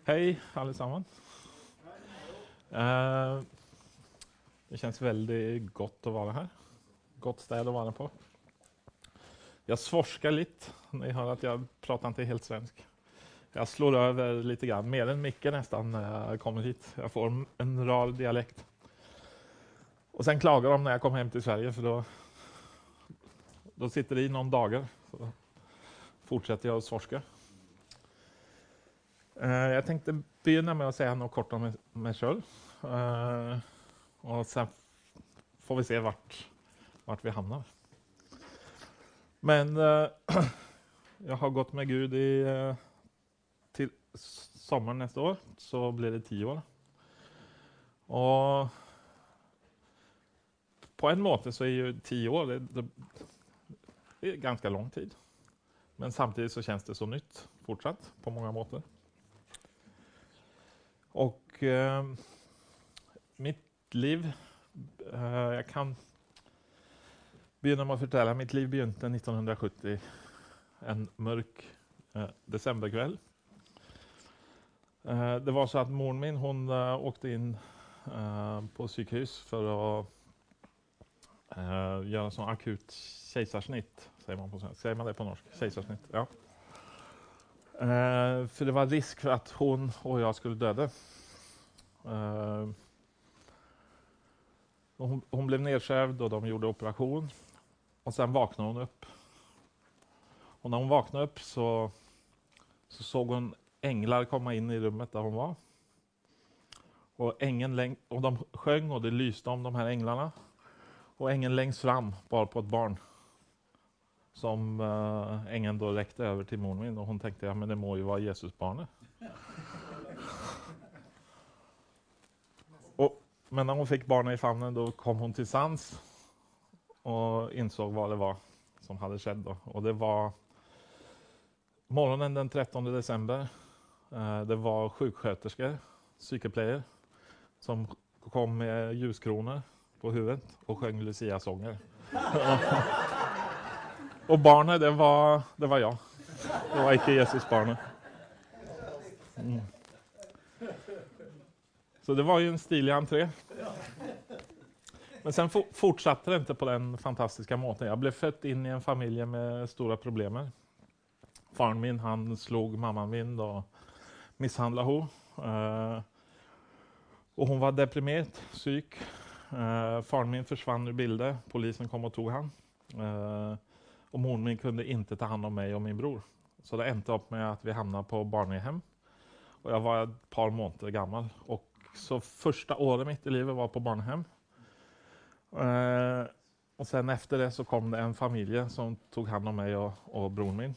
Hej allesammans. Det känns väldigt gott att vara här. Gott ställe att vara på. Jag svorskar lite. Ni hör att jag pratar inte helt svensk. Jag slår över lite grann, mer än mycket nästan när jag kommer hit. Jag får en rar dialekt. Och sen klagar de när jag kommer hem till Sverige, för då sitter det i någon dagar. Så fortsätter jag att svorska. Jag tänkte börja med att säga något kort om mig själv. Och sen får vi se vart vi hamnar. Men jag har gått med Gud till sommaren nästa år, så blir det 10 år. Och på en måte så är ju 10 år det är ganska lång tid. Men samtidigt så känns det så nytt fortsatt på många måter. Och mitt liv, jag kan börja med att förtälla, mitt liv begynte 1970, en mörk decemberkväll. Det var så att mor min, hon åkte in på sjukhus för att göra sån akut kejsarsnitt, säger man på svenska. Säger man det på norsk? Kejsarsnitt, ja. För det var risk för att hon och jag skulle döda. Hon blev nedskävd och de gjorde operation. Och sen vaknade hon upp. Och när hon vaknade upp så såg hon änglar komma in i rummet där hon var. Och de sjöng och det lyste om de här änglarna. Och ängeln längst fram var på ett barn. Som ängeln då räckte över till mor min. Och hon tänkte, ja men det må ju vara Jesusbarnet. Men när hon fick barnet i famnen, då kom hon till sans. Och insåg vad det var som hade skett då. Och det var morgonen den 13 december. Det var sjuksköterskor, psykoplejer, som kom med ljuskronor på huvudet och sjöng Lucia-sånger. Och barnet, det var jag. Det var inte Jesusbarnet. Så det var ju en stilig entré. Men sen fortsatte det inte på den fantastiska måten. Jag blev född in i en familj med stora problem. Faren min, han slog mamman min och misshandlade hon. Och hon var deprimerad, psyk. Faren min försvann ur bilder. Polisen kom och tog han. Och mor min kunde inte ta hand om mig och min bror. Så det ändte upp med att vi hamnade på barnhem. Och jag var ett par månader gammal. Och så första året mitt i livet var på barnhem. Och sen efter det så kom det en familj som tog hand om mig och bror min.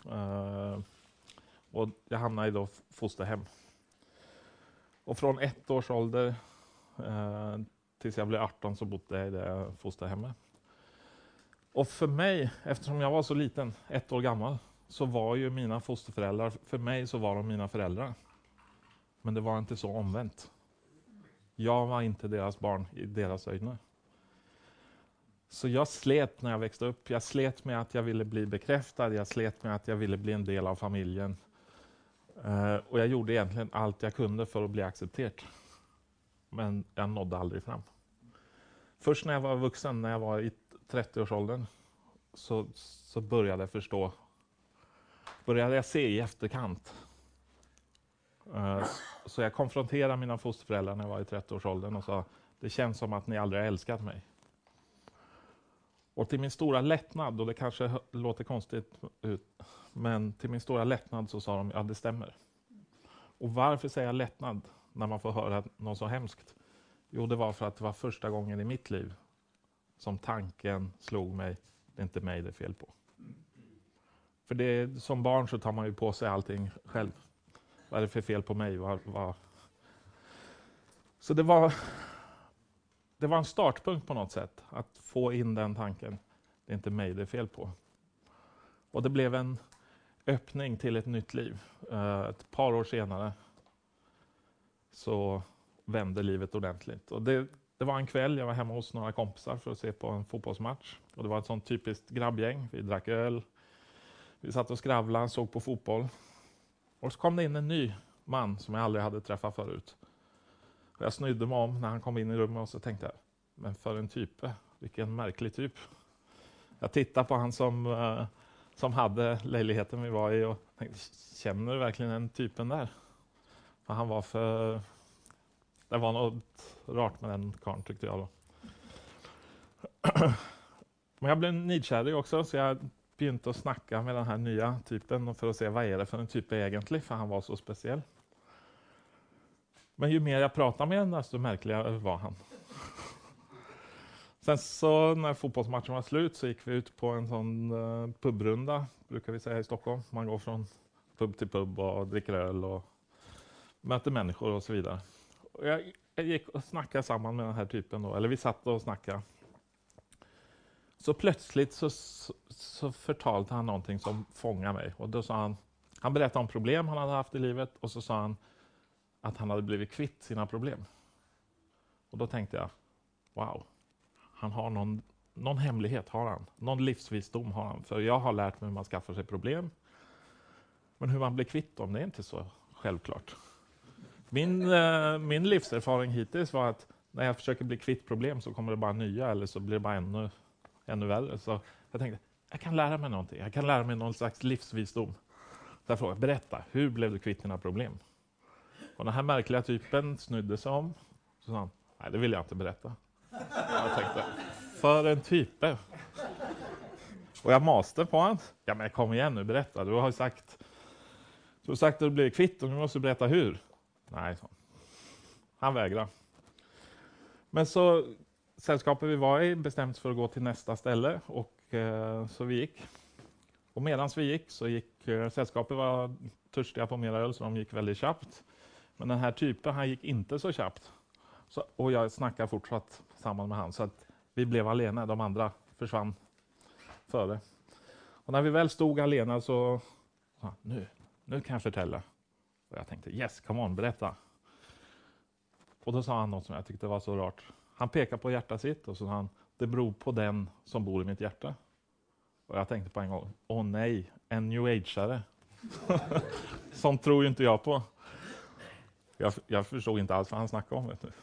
Och jag hamnade i då fosterhem. Och från 1 års ålder tills jag blev 18 så bodde jag i det fosterhemmet. Och för mig, eftersom jag var så liten, 1 år gammal, så var ju mina fosterföräldrar, för mig så var de mina föräldrar. Men det var inte så omvänt. Jag var inte deras barn i deras ögon. Så jag slet när jag växte upp. Jag slet med att jag ville bli bekräftad. Jag slet med att jag ville bli en del av familjen. Och jag gjorde egentligen allt jag kunde för att bli accepterad. Men jag nådde aldrig fram. Först när jag var vuxen, när jag var i 30-årsåldern, så började jag förstå. Började jag se i efterkant. Så jag konfronterade mina fosterföräldrar när jag var i 30-årsåldern och sa, det känns som att ni aldrig har älskat mig. Och till min stora lättnad, och det kanske låter konstigt ut, men till min stora lättnad så sa de, ja det stämmer. Och varför säger jag lättnad när man får höra något så hemskt? Jo, det var för att det var första gången i mitt liv som tanken slog mig, det är inte mig det är fel på. För som barn så tar man ju på sig allting själv. Vad är det för fel på mig? Så det var en startpunkt på något sätt. Att få in den tanken. Det är inte mig det är fel på. Och det blev en öppning till ett nytt liv. Ett par år senare så vände livet ordentligt. Och det var en kväll, jag var hemma hos några kompisar för att se på en fotbollsmatch. Och det var ett sånt typiskt grabbgäng. Vi drack öl. Vi satt och skravlade, såg på fotboll. Och så kom det in en ny man som jag aldrig hade träffat förut. Och jag snydde mig om när han kom in i rummet och så tänkte jag, men för en type, vilken märklig typ. Jag tittade på han som hade lägenheten vi var i och tänkte, känner du verkligen den typen där? För han var för... Det var något rart med den karln tyckte jag då. Men jag blev nidkärrig också så jag begynte att snacka med den här nya typen för att se vad är det för en typ egentligen, för han var så speciell. Men ju mer jag pratade med honom desto märkligare var han. Sen så när fotbollsmatchen var slut så gick vi ut på en sån pubrunda, brukar vi säga i Stockholm. Man går från pub till pub och dricker öl och möter människor och så vidare. Och jag gick och snackade samman med den här typen då, eller vi satt och snackade. Så plötsligt så förtalade han någonting som fångade mig. Och då sa han berättade om problem han hade haft i livet och så sa han att han hade blivit kvitt sina problem. Och då tänkte jag, wow, han har någon hemlighet har han. Någon livsvisdom har han. För jag har lärt mig hur man skaffar sig problem. Men hur man blir kvitt dem, det är inte så självklart. Min livserfarenhet hittills var att när jag försöker bli kvitt problem så kommer det bara nya eller så blir det bara ännu värre. Så jag tänkte, jag kan lära mig någonting. Jag kan lära mig någon slags livsvisdom. Så jag frågade, berätta, hur blev du kvitt dina problem? Och den här märkliga typen snydde sig om. Så sa han, nej det vill jag inte berätta. Jag tänkte, för en type. Och jag maste på honom. Ja men kom igen nu, berätta. Du har sagt att du blir kvitt och nu måste du berätta hur. Nej, så. Han vägrar. Men så sällskapet vi var i bestämde för att gå till nästa ställe och så vi gick. Och medan vi gick så gick sällskapet var törstiga på mer öl så de gick väldigt snabbt. Men den här typen han gick inte så snabbt. Och jag snackade fortsatt samman med han så att vi blev alena, de andra försvann före. Och när vi väl stod alena så nu kan jag förtälla. Och jag tänkte, yes, come on, berätta. Och då sa han något som jag tyckte var så rart. Han pekade på hjärtat sitt och så sa han, det beror på den som bor i mitt hjärta. Och jag tänkte på en gång, åh nej, en new age-are. Som tror ju inte jag på. Jag förstod inte alls vad han snackade om. Vet du.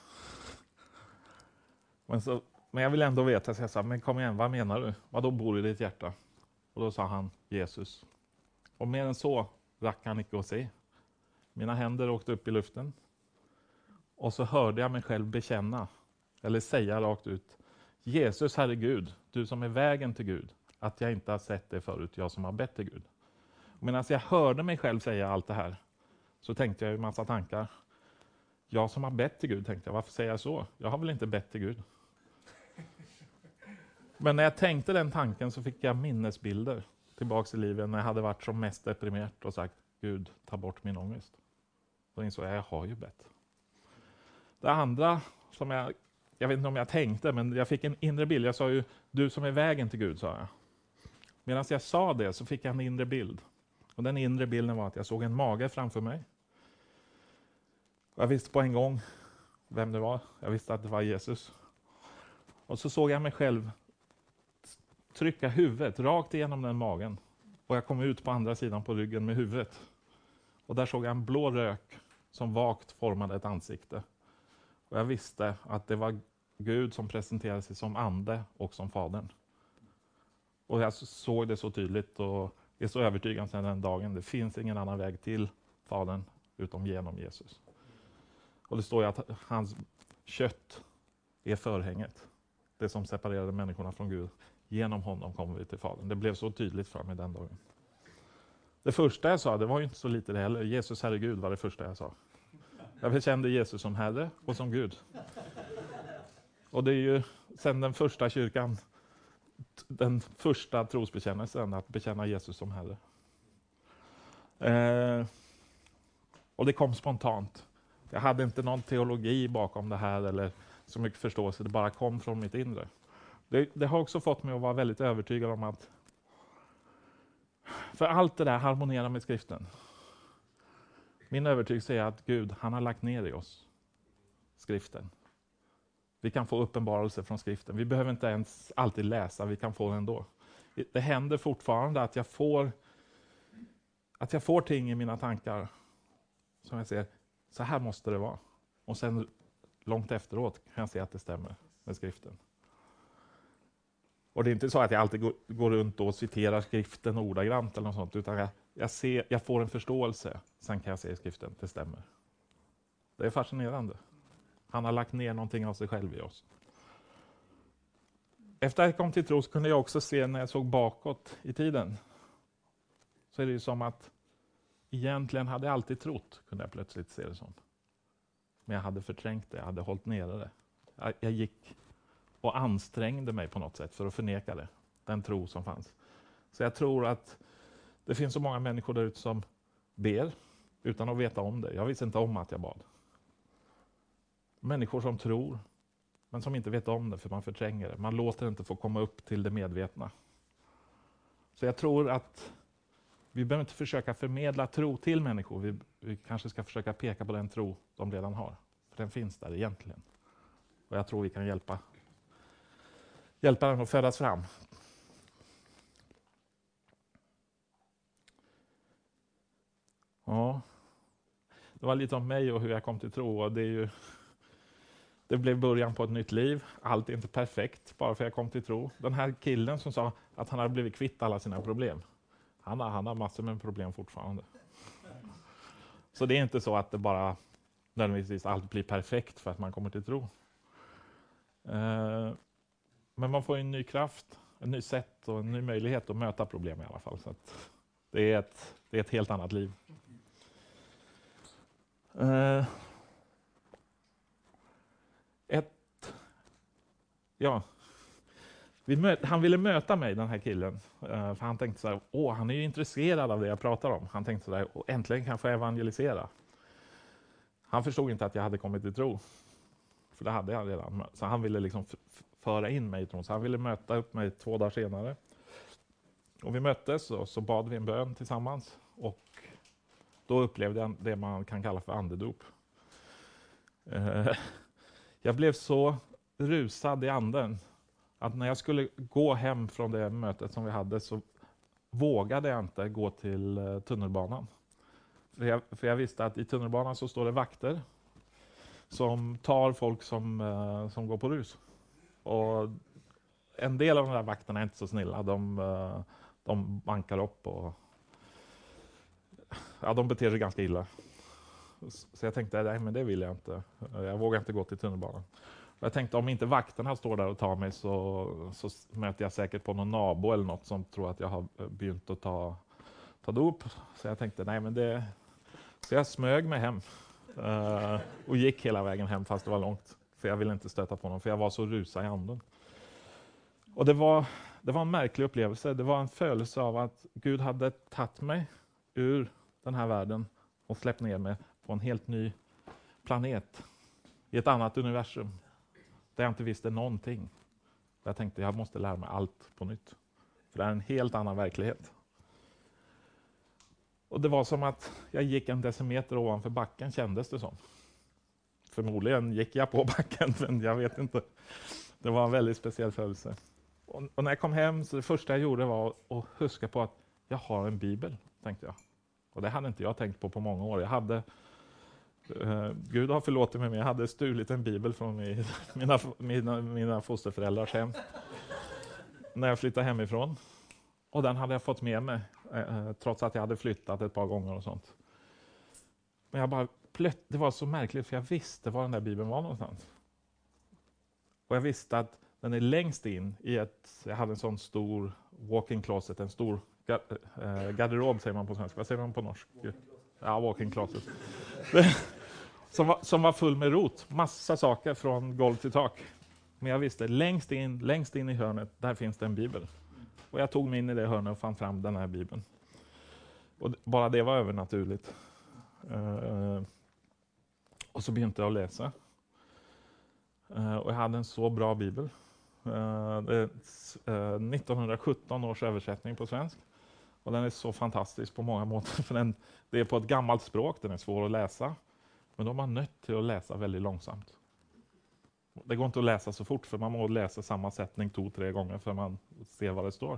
Men jag vill ändå veta, så jag sa, men kom igen, vad menar du? Vad då bor i ditt hjärta? Och då sa han, Jesus. Och mer än så rack han inte att se. Mina händer åkte upp i luften. Och så hörde jag mig själv bekänna, eller säga rakt ut, Jesus, Herre Gud, du som är vägen till Gud, att jag inte har sett det förut, jag som har bett till Gud. Och medan jag hörde mig själv säga allt det här, så tänkte jag en massa tankar. Jag som har bett till Gud, tänkte jag, varför säger jag så? Jag har väl inte bett till Gud. Men när jag tänkte den tanken så fick jag minnesbilder tillbaks i livet när jag hade varit som mest deprimerad och sagt, Gud, ta bort min ångest. Då insåg jag har ju bett. Det andra som jag vet inte om jag tänkte, men jag fick en inre bild. Jag sa ju, du som är vägen till Gud, sa jag. Medan jag sa det så fick jag en inre bild. Och den inre bilden var att jag såg en mage framför mig. Och jag visste på en gång vem det var. Jag visste att det var Jesus. Och så såg jag mig själv trycka huvudet rakt igenom den magen. Och jag kom ut på andra sidan på ryggen med huvudet. Och där såg jag en blå rök som vagt formade ett ansikte. Och jag visste att det var Gud som presenterade sig som ande och som fadern. Och jag såg det så tydligt och är så övertygad sedan den dagen. Det finns ingen annan väg till fadern utom genom Jesus. Och det står ju att hans kött är förhänget. Det som separerade människorna från Gud. Genom honom kommer vi till fadern. Det blev så tydligt för mig den dagen. Det första jag sa, det var ju inte så lite det heller. Jesus, Herre Gud, var det första jag sa. Jag kände Jesus som Herre och som Gud. Och det är ju sen den första kyrkan, den första trosbekännelsen, att bekänna Jesus som Herre. Och det kom spontant. Jag hade inte någon teologi bakom det här eller så mycket förståelse. Det bara kom från mitt inre. Det har också fått mig att vara väldigt övertygad om att för allt det där harmonerar med skriften. Min övertygelse är att Gud, han har lagt ner i oss skriften. Vi kan få uppenbarelse från skriften. Vi behöver inte ens alltid läsa, vi kan få den ändå. Det händer fortfarande att jag får ting i mina tankar som jag ser, så här måste det vara. Och sen långt efteråt kan jag se att det stämmer med skriften. Och det är inte så att jag alltid går runt och citerar skriften ordagrant eller något sånt, utan jag får en förståelse. Sen kan jag se i skriften, det stämmer. Det är fascinerande. Han har lagt ner någonting av sig själv i oss. Efter att jag kom till tro så kunde jag också se, när jag såg bakåt i tiden, så är det ju som att egentligen hade jag alltid trott, kunde jag plötsligt se det som. Men jag hade förträngt det, jag hade hållit nere det. Jag gick och ansträngde mig på något sätt för att förneka det, den tro som fanns. Så jag tror att det finns så många människor där ute som ber utan att veta om det. Jag visste inte om att jag bad. Människor som tror, men som inte vet om det för man förtränger det. Man låter det inte få komma upp till det medvetna. Så jag tror att vi behöver inte försöka förmedla tro till människor. Vi kanske ska försöka peka på den tro de redan har. För den finns där egentligen. Och jag tror vi kan hjälpa den att födas fram. Ja, det var lite om mig och hur jag kom till tro. Och det blev början på ett nytt liv. Allt är inte perfekt bara för jag kom till tro. Den här killen som sa att han hade blivit kvitt alla sina problem. Han har massor med problem fortfarande. Så det är inte så att det bara nödvändigtvis allt blir perfekt för att man kommer till tro. Men man får en ny kraft, en ny sätt och en ny möjlighet att möta problem i alla fall. Så att det är ett helt annat liv. Han ville möta mig, den här killen. För han tänkte så här, han är ju intresserad av det jag pratar om. Han tänkte så där, äntligen kan jag få evangelisera. Han förstod inte att jag hade kommit till tro. För det hade jag redan. Så han ville liksom föra in mig i tron. Så han ville möta upp mig 2 dagar senare. Och vi möttes och så bad vi en bön tillsammans. Och då upplevde jag det man kan kalla för andedop. Jag blev så rusad i anden att när jag skulle gå hem från det mötet som vi hade så vågade jag inte gå till tunnelbanan. För jag visste att i tunnelbanan så står det vakter som tar folk som går på rus. Och en del av de där vakterna är inte så snälla. De bankar upp och de beter sig ganska illa. Så jag tänkte, nej men det vill jag inte. Jag vågar inte gå till tunnelbanan. Jag tänkte om inte vakterna står där och tar mig så möter jag säkert på någon nabo eller något som tror att jag har begynt att ta dop. Så jag tänkte nej men det... Så jag smög mig hem och gick hela vägen hem fast det var långt. För jag ville inte stöta på någon för jag var så rusad i anden. Och det var en märklig upplevelse. Det var en födelse av att Gud hade tagit mig ur den här världen och släppt ner mig på en helt ny planet. I ett annat universum. Där jag inte visste någonting. Jag tänkte jag måste lära mig allt på nytt. För det är en helt annan verklighet. Och det var som att jag gick en decimeter ovanför backen kändes det som. Förmodligen gick jag på backen men jag vet inte. Det var en väldigt speciell födelse. Och när jag kom hem så det första jag gjorde var att huska på att jag har en bibel, tänkte jag. Och det hade inte jag tänkt på många år. Gud har förlåtit mig, men jag hade stulit en bibel från mina fosterföräldrars hem. När jag flyttade hemifrån. Och den hade jag fått med mig, trots att jag hade flyttat ett par gånger och sånt. Men det var så märkligt för jag visste var den där bibeln var någonstans. Och jag visste att den är längst in i jag hade en sån stor walk-in closet, en stor garderob säger man på svenska. Vad säger man på norsk? Ja, walk-in closet. som var full med rot. Massa saker från golv till tak. Men jag visste, längst in i hörnet, där finns det en bibel. Och jag tog mig in i det hörnet och fann fram den här bibeln. Och bara det var övernaturligt. Och så begynte jag att läsa. Och jag hade en så bra bibel. Det är 1917 års översättning på svensk. Och den är så fantastisk på många måter. För det är på ett gammalt språk, den är svår att läsa. Men de har nött till att läsa väldigt långsamt. Det går inte att läsa så fort för man måste läsa samma sättning 2-3 gånger för man ser vad det står.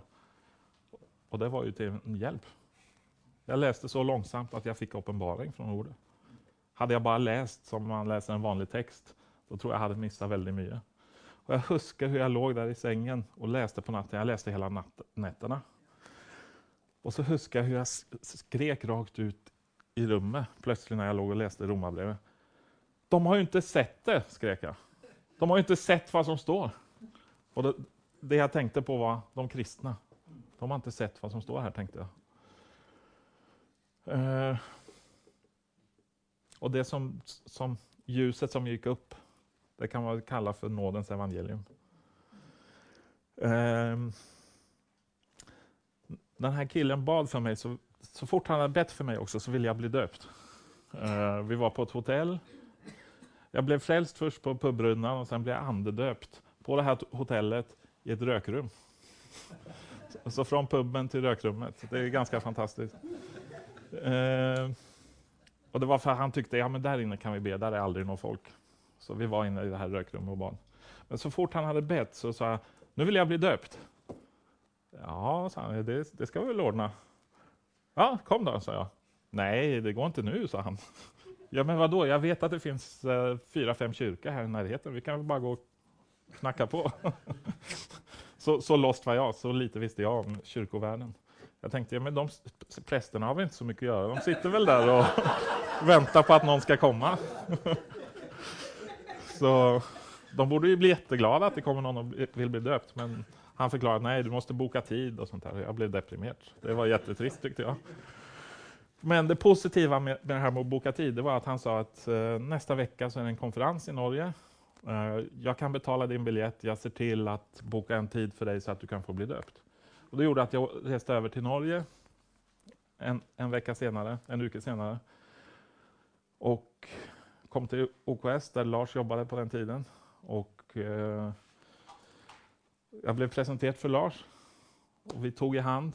Och det var ju till en hjälp. Jag läste så långsamt att jag fick uppenbaring från ordet. Hade jag bara läst som man läser en vanlig text, då tror jag hade missat väldigt mycket. Och jag huskar hur jag låg där i sängen och läste på natten. Jag läste hela nätterna. Och så huskar jag hur jag skrek rakt ut i rummet plötsligt när jag låg och läste Romarbrevet. De har ju inte sett det, skrek jag. De har ju inte sett vad som står. Och det jag tänkte på var de kristna. De har inte sett vad som står här, tänkte jag. Och det som ljuset som gick upp, det kan man kalla för nådens evangelium. Den här killen bad för mig, så fort han hade bett för mig också så ville jag bli döpt. Vi var på ett hotell. Jag blev frälst först på pubbrunnan och sen blev jag andedöpt på det här hotellet i ett rökrum. Så från pubben till rökrummet. Det är ganska fantastiskt. Och det var för att han tyckte, ja men där inne kan vi be, där är aldrig någon folk. Så vi var inne i det här rökrummet och bad. Men så fort han hade bett så sa jag, nu vill jag bli döpt. Ja, sa han, det ska vi väl ordna. Ja, kom då, sa jag. Nej, det går inte nu, sa han. Ja, men vadå? Jag vet att det finns 4-5 kyrkor här i närheten. Vi kan väl bara gå och knacka på. Så lost var jag, så lite visste jag om kyrkovärlden. Jag tänkte, ja men de prästerna har väl inte så mycket att göra. De sitter väl där och väntar på att någon ska komma. Så de borde ju bli jätteglada att det kommer någon och vill bli döpt. Men han förklarade, nej du måste boka tid och sånt där. Jag blev deprimerad. Det var jättetrist tyckte jag. Men det positiva med det här med att boka tid, det var att han sa att nästa vecka så är det en konferens i Norge. Jag kan betala din biljett, jag ser till att boka en tid för dig så att du kan få bli döpt. Och det gjorde att jag reste över till Norge en vecka senare, en uke senare. Och kom till OKS där Lars jobbade på den tiden. Och jag blev presenterad för Lars. Och vi tog i hand.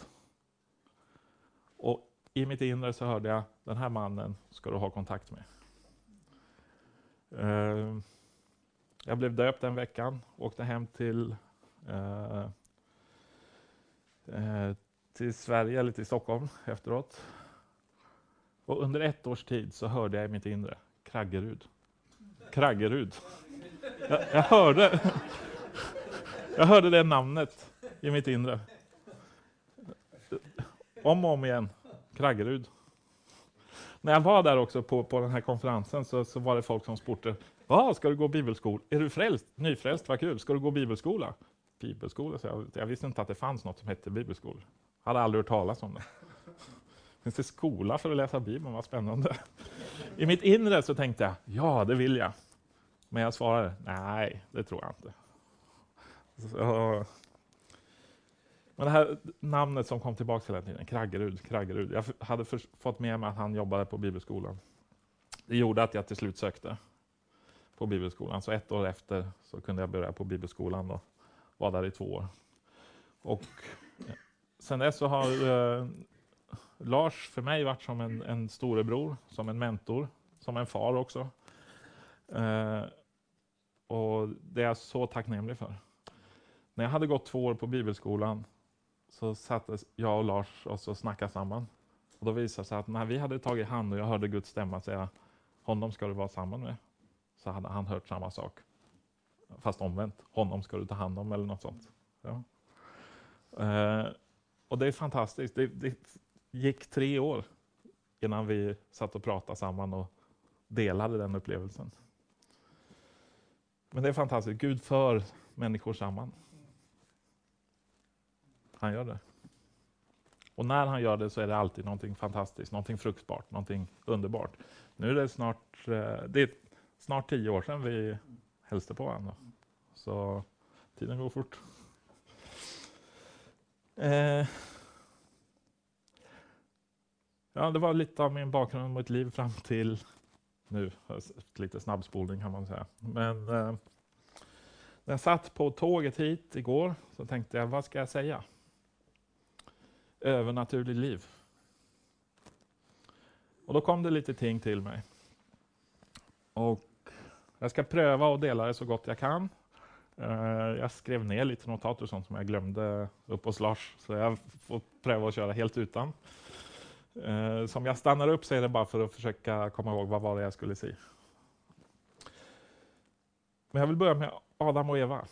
Och i mitt inre så hörde jag, den här mannen ska du ha kontakt med. Jag blev döpt den veckan, åkte hem till Sverige eller till Stockholm efteråt. Och under 1 års tid så hörde jag i mitt inre, Kraggerud. Jag hörde det namnet i mitt inre. Om och om igen, Kraggerud. När jag var där också på den här konferensen så var det folk som sportade. Ska du gå bibelskola? Är du frälst? Nyfrälst, vad kul. Ska du gå bibelskola? Bibelskola? Så jag visste inte att det fanns något som hette bibelskola. Jag hade aldrig hört talas om det. Finns det skola för att läsa Bibeln? Vad spännande. I mitt inre så tänkte jag, ja det vill jag. Men jag svarade, nej det tror jag inte. Så, men det här namnet som kom tillbaka hela tiden, Kraggerud. Jag hade fått med mig att han jobbade på bibelskolan. Det gjorde att jag till slut sökte på bibelskolan. Så 1 år efter så kunde jag börja på bibelskolan och var där i 2 år. Och sen dess så har Lars för mig varit som en storebror, som en mentor, som en far också. Och det är jag så tacknämlig för. När jag hade gått 2 år på bibelskolan så satt jag och Lars och så snackade samman. Och då visade det sig att när vi hade tagit hand och jag hörde Guds stämma säga, honom ska du vara samman med. Så hade han hört samma sak. Fast omvänt, honom ska du ta hand om eller något sånt. Ja. Och det är fantastiskt. Det gick 3 år innan vi satt och pratade samman och delade den upplevelsen. Men det är fantastiskt. Gud för människor samman. Han gör det. Och när han gör det så är det alltid någonting fantastiskt, någonting fruktbart, någonting underbart. Nu är det snart 10 år sedan vi hälsade på varandra. Så tiden går fort. Ja, det var lite av min bakgrund och mitt liv fram till nu. Lite snabbspolning kan man säga. Men när jag satt på tåget hit igår så tänkte jag, vad ska jag säga? Övernaturligt liv. Och då kom det lite ting till mig. Och jag ska pröva att dela det så gott jag kan. Jag skrev ner lite notat och sånt som jag glömde upp hos Lars. Så jag får pröva att köra helt utan. Som jag stannar upp så är det bara för att försöka komma ihåg vad var det jag skulle säga. Men jag vill börja med Adam och Eva.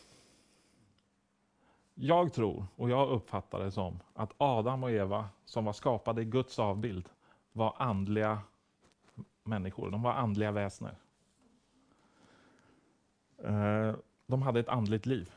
Jag tror, och jag uppfattar det som, att Adam och Eva, som var skapade i Guds avbild, var andliga människor. De var andliga väsner. De hade ett andligt liv.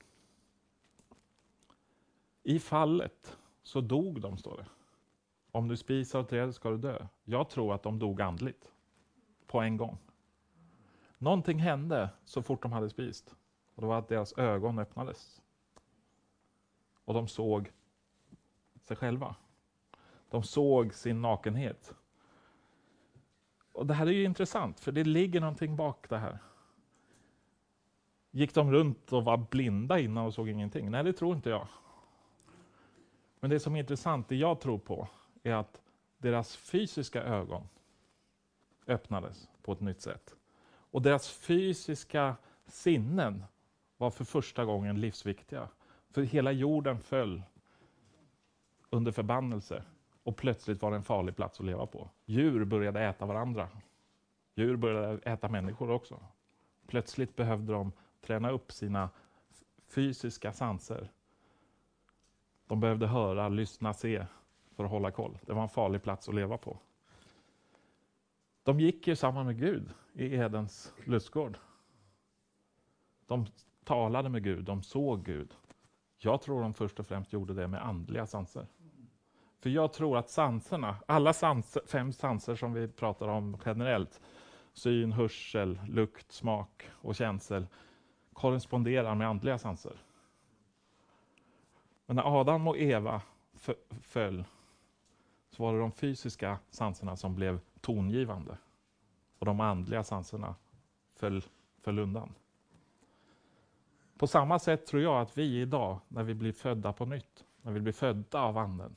I fallet så dog de, står det. Om du spisar av trädet ska du dö. Jag tror att de dog andligt. På en gång. Någonting hände så fort de hade spist. Och det var att deras ögon öppnades. Och de såg sig själva. De såg sin nakenhet. Och det här är ju intressant, för det ligger någonting bak det här. Gick de runt och var blinda innan och såg ingenting? Nej, det tror inte jag. Men det som är intressant, det jag tror på, är att deras fysiska ögon öppnades på ett nytt sätt. Och deras fysiska sinnen var för första gången livsviktiga. För hela jorden föll under förbannelse. Och plötsligt var det en farlig plats att leva på. Djur började äta varandra. Djur började äta människor också. Plötsligt behövde de träna upp sina fysiska sanser. De behövde höra, lyssna, se för att hålla koll. Det var en farlig plats att leva på. De gick ju samman med Gud i Edens lustgård. De talade med Gud, de såg Gud. Jag tror de först och främst gjorde det med andliga sanser. För jag tror att sanserna, alla fem sanser som vi pratar om generellt, syn, hörsel, lukt, smak och känsel, korresponderar med andliga sanser. Men när Adam och Eva föll så var det de fysiska sanserna som blev tongivande. Och de andliga sanserna föll undan. På samma sätt tror jag att vi idag, när vi blir födda på nytt, när vi blir födda av anden.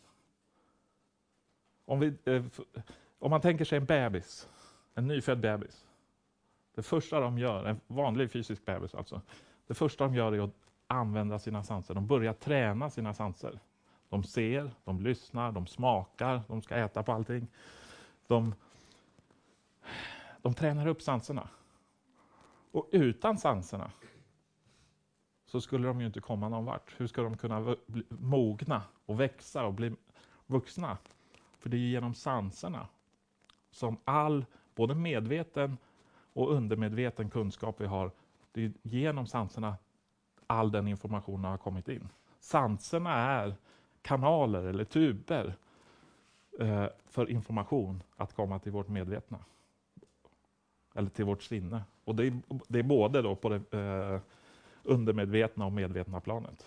Om man tänker sig en bebis, en nyfödd bebis. Det första de gör, en vanlig fysisk bebis alltså. Det första de gör är att använda sina sanser. De börjar träna sina sanser. De ser, de lyssnar, de smakar, de ska äta på allting. De tränar upp sanserna. Och utan sanserna så skulle de ju inte komma någon vart. Hur ska de kunna mogna och växa och bli vuxna? För det är genom sanserna som all, både medveten och undermedveten kunskap vi har, det är genom sanserna all den informationen har kommit in. Sanserna är kanaler eller tuber för information att komma till vårt medvetna. Eller till vårt sinne. Och det är både då på det undermedvetna och medvetna planet.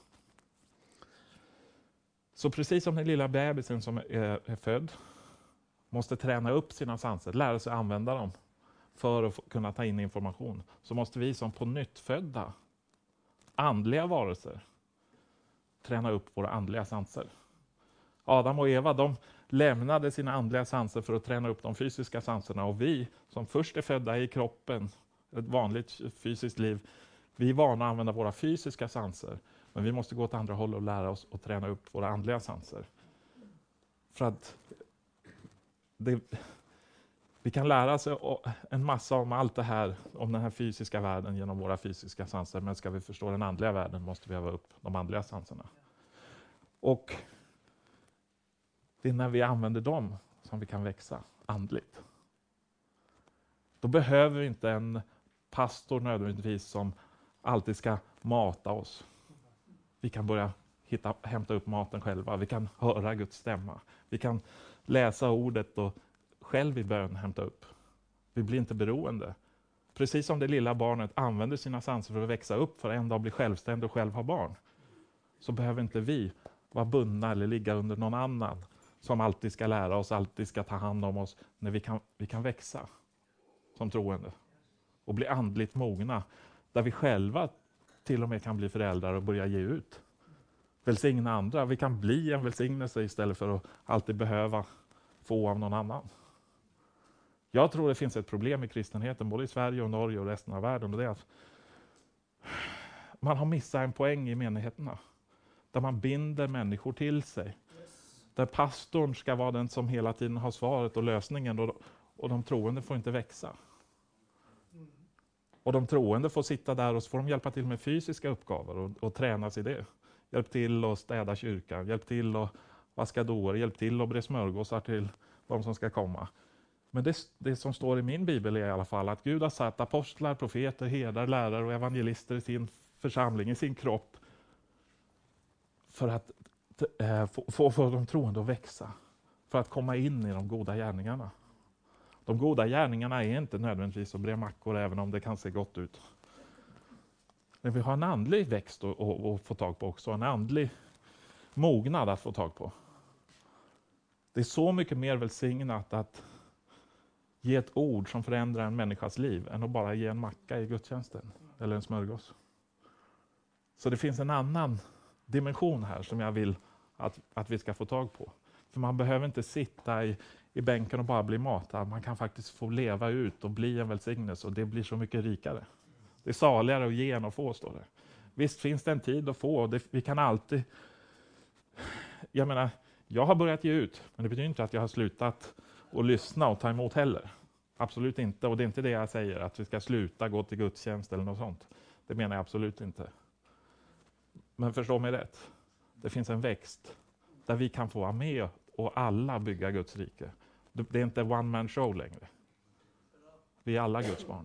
Så precis som den lilla bebisen som är född måste träna upp sina sanser, lära sig använda dem för att kunna ta in information, så måste vi som på nytt födda andliga varelser träna upp våra andliga sanser. Adam och Eva, de lämnade sina andliga sanser för att träna upp de fysiska sanserna, och vi som först är födda i kroppen, ett vanligt fysiskt liv, vi är vana att använda våra fysiska sanser, men vi måste gå åt andra håll och lära oss att träna upp våra andliga sanser. För att vi kan lära oss en massa om allt det här, om den här fysiska världen genom våra fysiska sanser, men ska vi förstå den andliga världen måste vi öva upp de andliga sanserna. Och det är när vi använder dem som vi kan växa andligt. Då behöver vi inte en pastor nödvändigtvis som alltid ska mata oss. Vi kan börja hämta upp maten själva. Vi kan höra Guds stämma. Vi kan läsa ordet och själv i bön hämta upp. Vi blir inte beroende. Precis som det lilla barnet använder sina sanser för att växa upp, för att en dag bli självständig och själv ha barn, så behöver inte vi vara bundna eller ligga under någon annan som alltid ska lära oss, alltid ska ta hand om oss, när vi kan växa som troende och bli andligt mogna, där vi själva till och med kan bli föräldrar och börja ge ut. Välsigna andra. Vi kan bli en välsignelse istället för att alltid behöva få av någon annan. Jag tror det finns ett problem i kristenheten, både i Sverige och Norge och resten av världen, och det är att man har missat en poäng i menigheterna, där man binder människor till sig. Där pastorn ska vara den som hela tiden har svaret och lösningen, och de troende får inte växa. Och de troende får sitta där och så får de hjälpa till med fysiska uppgifter och tränas i det. Hjälp till att städa kyrkan, hjälp till att vaska dår, hjälp till att bre smörgåsar till de som ska komma. Men det som står i min bibel är i alla fall att Gud har satt apostlar, profeter, herdar, lärare och evangelister i sin församling, i sin kropp, för att få de troende att växa, för att komma in i de goda gärningarna. De goda gärningarna är inte nödvändigtvis att bre mackor, även om det kan se gott ut. Men vi har en andlig växt att få tag på också, en andlig mognad att få tag på. Det är så mycket mer välsignat att ge ett ord som förändrar en människas liv än att bara ge en macka i gudstjänsten eller en smörgås. Så det finns en annan dimension här som jag vill att vi ska få tag på. För man behöver inte sitta i bänken och bara bli matad. Man kan faktiskt få leva ut och bli en välsignelse, och det blir så mycket rikare. Det är saligare att ge än att få, står det. Visst finns det en tid att få. Vi kan alltid... Jag menar, jag har börjat ge ut, men det betyder inte att jag har slutat att lyssna och ta emot heller. Absolut inte, och det är inte det jag säger, att vi ska sluta gå till gudstjänst eller något sånt. Det menar jag absolut inte. Men förstå mig rätt. Det finns en växt där vi kan få vara med och alla bygga Guds rike. Det är inte one man show längre. Vi är alla Guds barn.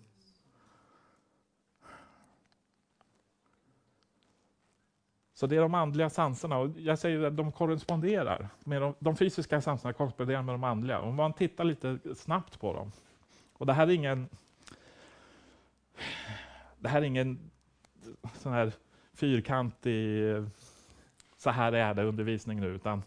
Så det är de andliga sanserna, och jag säger att de korresponderar med de fysiska sanserna, korresponderar med de andliga. Om man tittar lite snabbt på dem. Och det här är ingen sån här fyrkantig så här är det undervisning nu, utan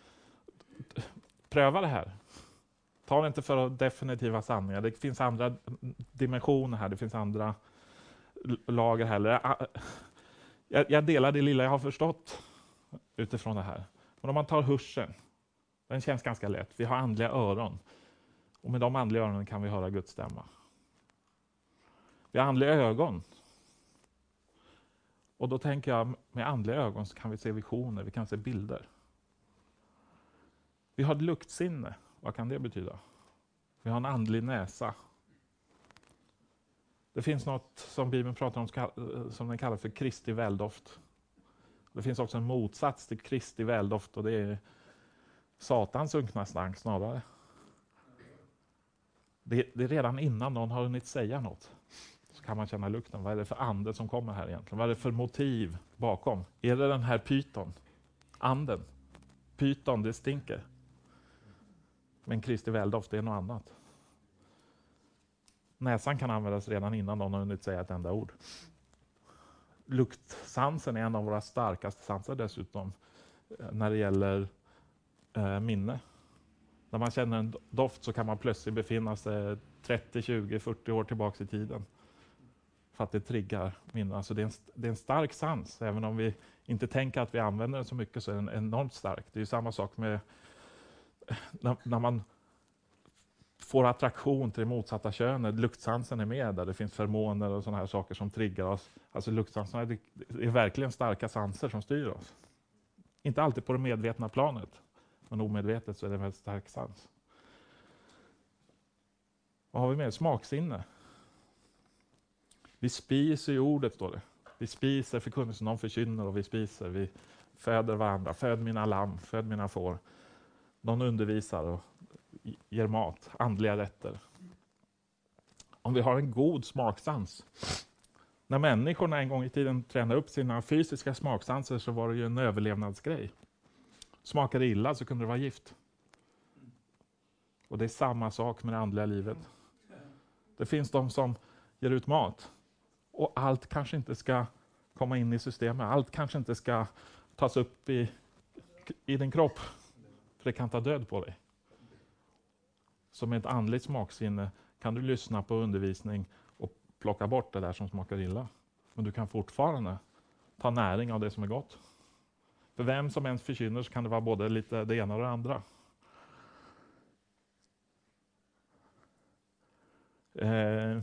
pröva det här. Ta det inte för definitiva sanningar. Det finns andra dimensioner här, det finns andra lager här. Jag delar det lilla jag har förstått utifrån det här. Men om man tar hörseln, den känns ganska lätt. Vi har andliga öron. Och med de andliga öronen kan vi höra Guds stämma. Vi har andliga ögon. Och då tänker jag, med andliga ögon så kan vi se visioner, vi kan se bilder. Vi har ett luktsinne. Vad kan det betyda? Vi har en andlig näsa. Det finns något som Bibeln pratar om som den kallar för Kristi väldoft. Det finns också en motsats till Kristi väldoft, och det är Satans unkna stank snarare. Det är redan innan någon har hunnit säga något så kan man känna lukten. Vad är det för ande som kommer här egentligen? Vad är det för motiv bakom? Är det den här pyton? Anden? Pyton, det stinker. Men Kristi väldoft, det är något annat. Näsan kan användas redan innan någon har hunnit säga ett enda ord. Luktsansen är en av våra starkaste sanser dessutom när det gäller minne. När man känner en doft så kan man plötsligt befinna sig 30, 20, 40 år tillbaka i tiden. För att det triggar minnen. Alltså det är en stark sans. Även om vi inte tänker att vi använder den så mycket så är den enormt stark. Det är ju samma sak med när man får attraktion till det motsatta könet. Luktsansen är med där. Det finns feromoner och sådana här saker som triggar oss. Alltså luktsansen är verkligen starka sanser som styr oss. Inte alltid på det medvetna planet. Men omedvetet så är det en väldigt stark sans. Vad har vi med? Smaksinne. Vi spiser i ordet, står det. Vi spiser förkunnelsen, någon förkynner och vi spiser. Vi föder varandra. Föd mina lamm, föd mina får. Någon undervisar och ger mat, andliga rätter. Om vi har en god smaksans. När människorna en gång i tiden tränade upp sina fysiska smaksanser så var det ju en överlevnadsgrej. Smakar det illa så kunde det vara gift. Och det är samma sak med det andliga livet. Det finns de som ger ut mat. Och allt kanske inte ska komma in i systemet. Allt kanske inte ska tas upp i din kropp. För det kan ta död på dig. Så med ett andligt smaksinne kan du lyssna på undervisning och plocka bort det där som smakar illa. Men du kan fortfarande ta näring av det som är gott. För vem som ens förkynner så kan det vara både lite det ena och det andra.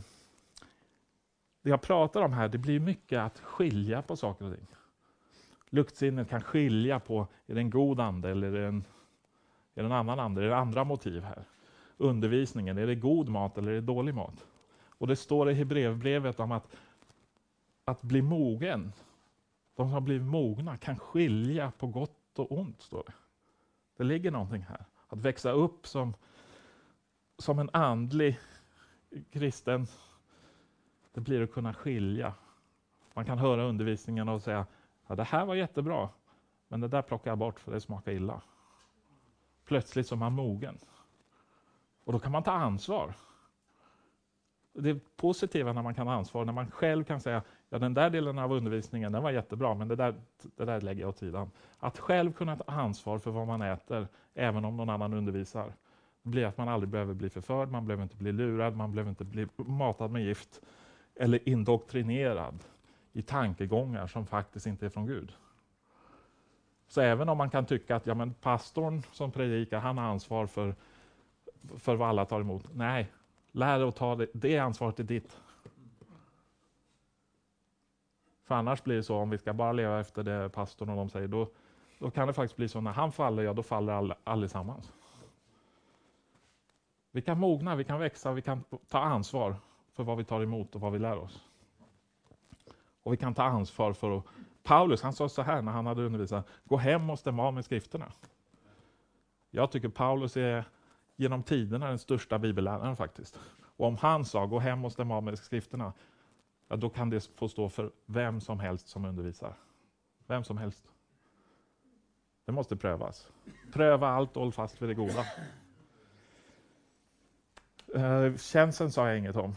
Det jag pratar om här, det blir mycket att skilja på saker och ting. Luktsinnet kan skilja på, är det en god ande eller är det en annan ande? Är det andra motiv här? Undervisningen, är det god mat eller är det dålig mat? Och det står i Hebreerbrevet om att bli mogen. De som har blivit mogna kan skilja på gott och ont, står det. Det ligger någonting här. Att växa upp som en andlig kristen, det blir att kunna skilja. Man kan höra undervisningen och säga, ja, det här var jättebra, men det där plockar jag bort för det smakar illa. Plötsligt så är man mogen. Och då kan man ta ansvar. Det är positiva när man kan ha ansvar, när man själv kan säga, ja, den där delen av undervisningen den var jättebra, men det där lägger jag åt sidan. Att själv kunna ta ansvar för vad man äter, även om någon annan undervisar, blir att man aldrig behöver bli förförd, man behöver inte bli lurad, man behöver inte bli matad med gift eller indoktrinerad i tankegångar som faktiskt inte är från Gud. Så även om man kan tycka att ja, men pastorn som predikar, han har ansvar för vad alla tar emot. Nej, lär dig att ta det ansvaret är ditt. För annars blir det så, om vi ska bara leva efter det pastorn och de säger, då kan det faktiskt bli så när han faller, ja då faller allesammans. Vi kan mogna, vi kan växa, vi kan ta ansvar för vad vi tar emot och vad vi lär oss. Och vi kan ta ansvar för att... Paulus, han sa så här när han hade undervisat, gå hem och stämma av med skrifterna. Jag tycker Paulus är genom tiderna den största bibelläraren faktiskt. Och om han sa, gå hem och stämma av med skrifterna, ja, då kan det få stå för vem som helst som undervisar. Vem som helst. Det måste prövas. Pröva allt och håll fast vid det goda. Känseln sa jag inget om.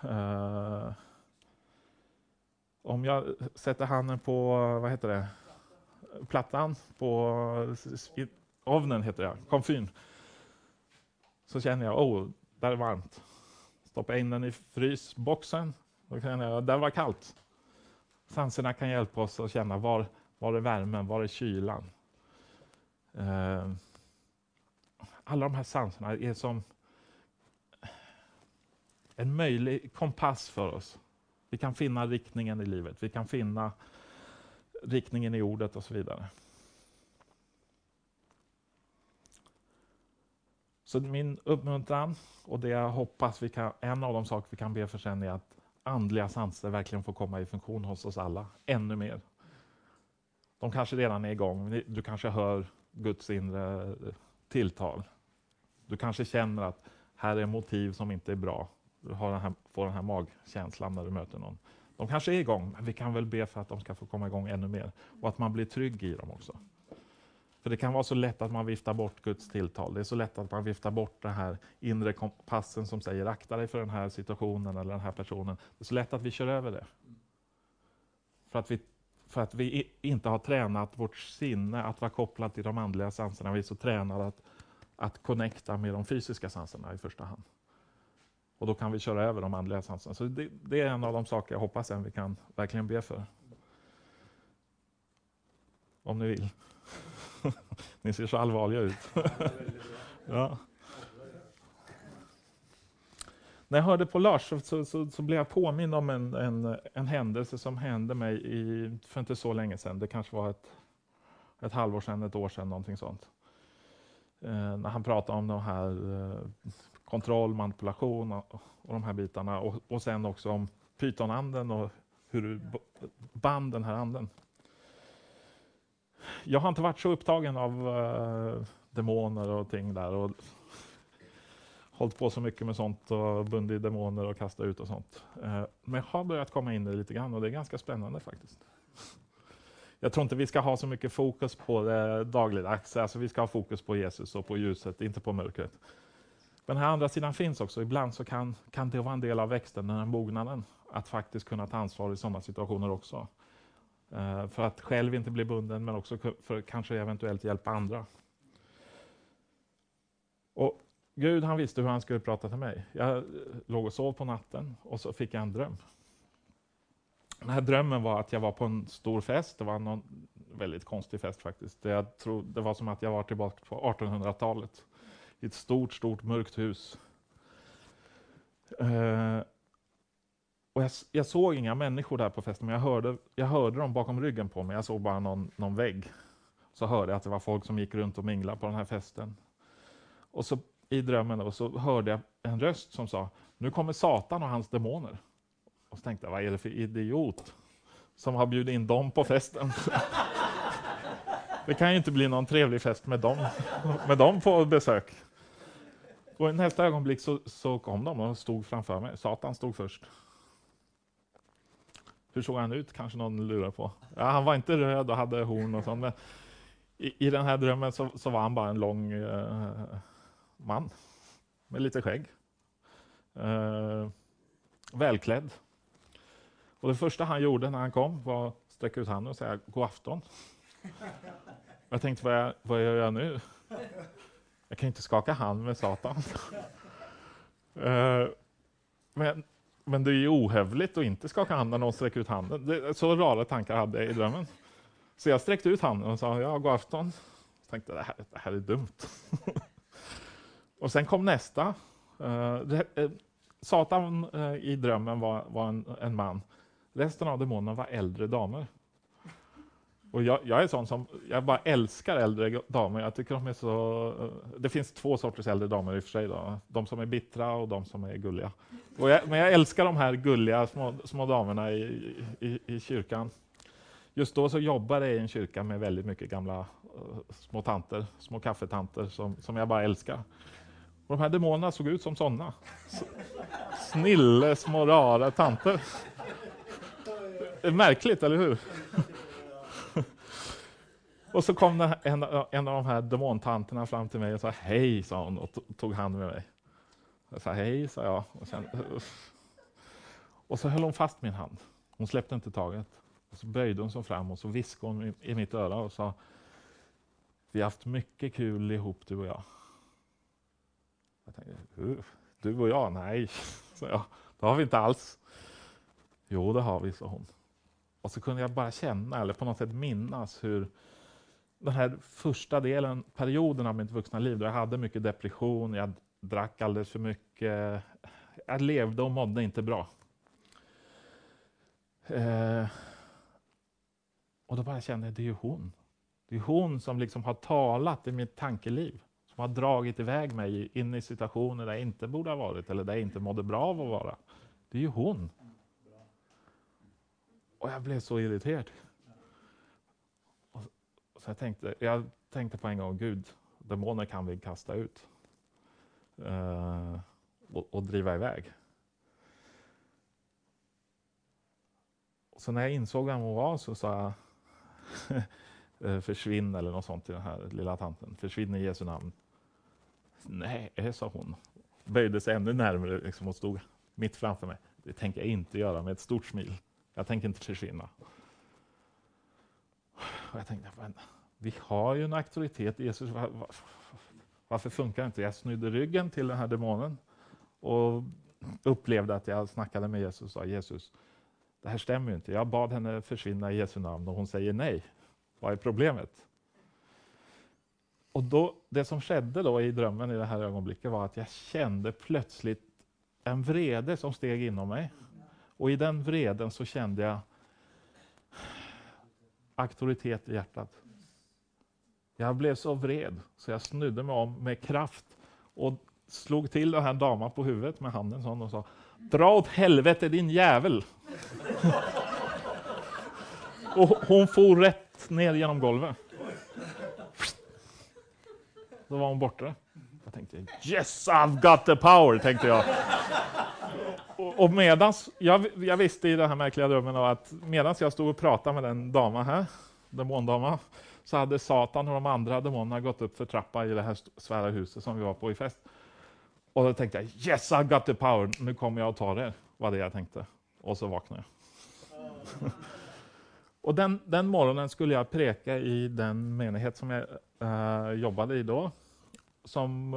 Om jag sätter handen på, vad heter det? Plattan på ovnen heter det, komfyn. Så känner jag, där är varmt. Stoppar in den i frysboxen. Då känner jag, där var kallt. Sanserna kan hjälpa oss att känna var är värmen, var är kylan. Alla de här sanserna är som en möjlig kompass för oss. Vi kan finna riktningen i livet. Vi kan finna riktningen i ordet och så vidare. Så min uppmuntran och det jag hoppas en av de saker vi kan be för sen är att andliga sanser verkligen får komma i funktion hos oss alla. Ännu mer. De kanske redan är igång. Du kanske hör Guds inre tilltal. Du kanske känner att här är motiv som inte är bra. Du får den här magkänslan när du möter någon. De kanske är igång, men vi kan väl be för att de ska få komma igång ännu mer. Och att man blir trygg i dem också. För det kan vara så lätt att man viftar bort Guds tilltal. Det är så lätt att man viftar bort den här inre kompassen som säger akta dig för den här situationen eller den här personen. Det är så lätt att vi kör över det. För att vi inte har tränat vårt sinne att vara kopplat till de andliga sanserna. Vi är så tränade att connecta med de fysiska sanserna i första hand. Och då kan vi köra över de andliga sanserna. Så det är en av de saker jag hoppas vi kan verkligen be för. Om ni vill. Ni ser så allvarliga ut. Ja. När jag hörde på Lars så blev jag påmind om en händelse som hände mig för inte så länge sedan. Det kanske var ett halvår sedan, ett år sedan, någonting sånt. När han pratade om de här kontroll, manipulation och de här bitarna. Och sen också om pythonanden och hur du band den här anden. Jag har inte varit så upptagen av demoner och ting där. Och hållit på så mycket med sånt och bundit demoner och kastat ut och sånt. Men jag har börjat komma in i det lite grann och det är ganska spännande faktiskt. Jag tror inte vi ska ha så mycket fokus på det dagligdags. Alltså vi ska ha fokus på Jesus och på ljuset, inte på mörkret. Men den här andra sidan finns också. Ibland så kan det vara en del av växten, den här mognaden. Att faktiskt kunna ta ansvar i sådana situationer också. För att själv inte bli bunden, men också för att kanske eventuellt hjälpa andra. Och Gud, han visste hur han skulle prata till mig. Jag låg och sov på natten och så fick jag en dröm. Den här drömmen var att jag var på en stor fest. Det var någon väldigt konstig fest faktiskt. Jag tror det var som att jag var tillbaka på 1800-talet. I ett stort mörkt hus. Och jag såg inga människor där på festen, men jag hörde dem bakom ryggen på mig. Jag såg bara någon vägg. Så hörde jag att det var folk som gick runt och minglade på den här festen. Och så i drömmen då, så hörde jag en röst som sa: nu kommer Satan och hans demoner. Och så tänkte jag, vad är det för idiot som har bjudit in dem på festen? Det kan ju inte bli någon trevlig fest med dem på besök. Och i nästa ögonblick så kom de och stod framför mig. Satan stod först. Hur såg han ut? Kanske någon lurar på. Ja, han var inte röd och hade horn och sånt. Men i den här drömmen så var han bara en lång man. Med lite skägg. Välklädd. Och det första han gjorde när han kom var att sträcka ut handen och säga god afton. Jag tänkte, vad gör jag nu? Jag kan inte skaka hand med Satan. Men det är ju ohövligt att inte skaka handen när någon sträcker ut handen. Så rara tankar hade jag i drömmen. Så jag sträckte ut handen och sa ja, god afton. Jag tänkte, det här är dumt. Och sen kom nästa. Satan i drömmen var en man. Resten av demonerna var äldre damer. Och jag är sån som, jag bara älskar äldre damer. Jag tycker de är så, det finns 2 sorters äldre damer i och för sig då. De som är bittra och de som är gulliga. Men jag älskar de här gulliga små damerna i kyrkan. Just då så jobbade jag i en kyrka med väldigt mycket gamla små tanter, små kaffetanter som jag bara älskar. Och de här demonerna såg ut som sådana. Snille, små rara tanter. Märkligt, eller hur? Och så kom en av de här demontanterna fram till mig och sa hej, sa hon, och tog hand med mig. Jag sa hej, sa jag. Och så höll hon fast min hand. Hon släppte inte taget. Och så böjde hon sig fram och så viskade hon i mitt öra och sa vi har haft mycket kul ihop, du och jag. Jag tänkte, du och jag? Nej, så jag. Det har vi inte alls. Jo, det har vi, sa hon. Och så kunde jag bara känna, eller på något sätt minnas hur den här första perioden av mitt vuxna liv, där jag hade mycket depression, jag drack alldeles för mycket, jag levde och mådde inte bra. Och då bara kände jag, det är ju hon. Det är hon som liksom har talat i mitt tankeliv. Som har dragit iväg mig in i situationer där jag inte borde ha varit, eller där jag inte mådde bra av att vara. Det är ju hon. Och jag blev så irriterad. Så jag tänkte på en gång, Gud, demoner kan vi kasta ut. Och driva iväg. Och så när jag insåg vem hon var så sa jag försvinn eller något sånt till den här lilla tanten. Försvinn i Jesu namn. Nej, sa hon. Böjde sig ännu närmare liksom, och stod mitt framför mig. Det tänker jag inte göra med ett stort smil. Jag tänker inte försvinna. Och jag tänkte, vi har ju en auktoritet i Jesus. Varför funkar det inte? Jag snydde ryggen till den här demonen och upplevde att jag snackade med Jesus och sa, Jesus, det här stämmer ju inte. Jag bad henne försvinna i Jesu namn och hon säger nej. Vad är problemet? Och då, det som skedde då i drömmen i det här ögonblicket var att jag kände plötsligt en vrede som steg inom mig. Och i den vreden så kände jag auktoritet i hjärtat. Jag blev så vred så jag snudde mig om med kraft och slog till den här damen på huvudet med handen sån och sa, dra åt helvete din jävel. Och hon for rätt ner genom golvet. Då var hon borta. Jag tänkte, yes, I've got the power, tänkte jag. Och medans, jag visste i den här märkliga drömmen att medans jag stod och pratade med den damen här, demondama, så hade Satan och de andra demonerna gått upp för trappa i det här svära huset som vi var på i fest. Och då tänkte jag, yes, I've got the power, nu kommer jag att ta det, var det jag tänkte. Och så vaknade jag. Och den morgonen skulle jag preka i den menighet som jag jobbade i då. Som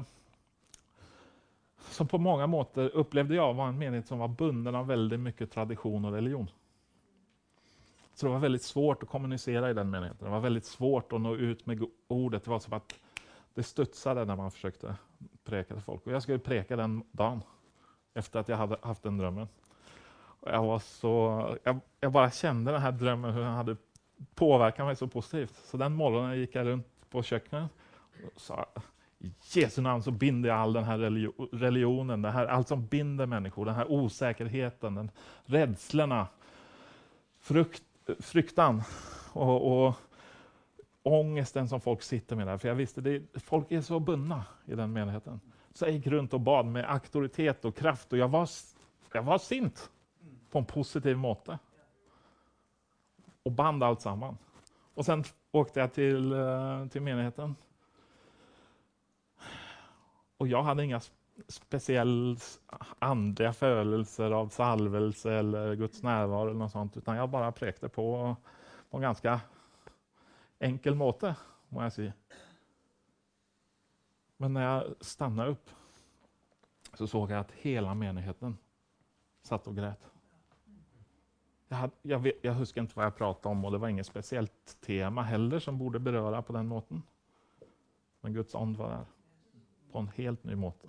på många måter upplevde jag var en menighet som var bunden av väldigt mycket tradition och religion. Så det var väldigt svårt att kommunicera i den menigheten. Det var väldigt svårt att nå ut med ordet. Det var som att det studsade när man försökte preka till folk. Och jag skulle preka den dagen efter att jag hade haft den drömmen. Och jag bara kände den här drömmen, hur den hade påverkat mig så positivt. Så den morgonen gick jag runt på köknet och sa, i Jesu namn så binder jag all den här religionen, det här, allt som binder människor, den här osäkerheten, den rädslorna, fruktan och ångesten som folk sitter med där. För jag visste, folk är så bundna i den menigheten. Så jag gick runt och bad med auktoritet och kraft, och jag var sint på en positiv måte. Och band allt samman. Och sen åkte jag till menigheten. Och jag hade inga speciella andliga födelser av salvelse eller Guds närvaro eller något sånt, utan jag bara präkte på en ganska enkel måte, må jag säga. Men när jag stannade upp så såg jag att hela menigheten satt och grät. Jag huskar inte vad jag pratade om, och det var inget speciellt tema heller som borde beröra på den måten. Men Guds ande var där på en helt ny måte.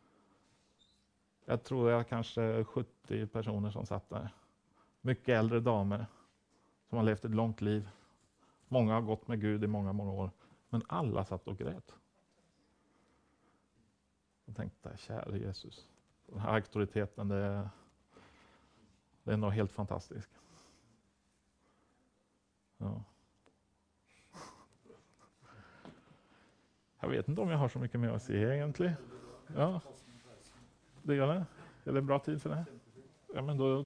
Jag tror jag kanske 70 personer som satt där. Mycket äldre damer som har levt ett långt liv. Många har gått med Gud i många, många år. Men alla satt och grät. Jag tänkte, kära Jesus. Den här auktoriteten, det är nog helt fantastiskt. Ja. Jag vet inte om jag har så mycket mer att säga egentligen. Ja, det gör det. Är det bra tid för det? Ja, men då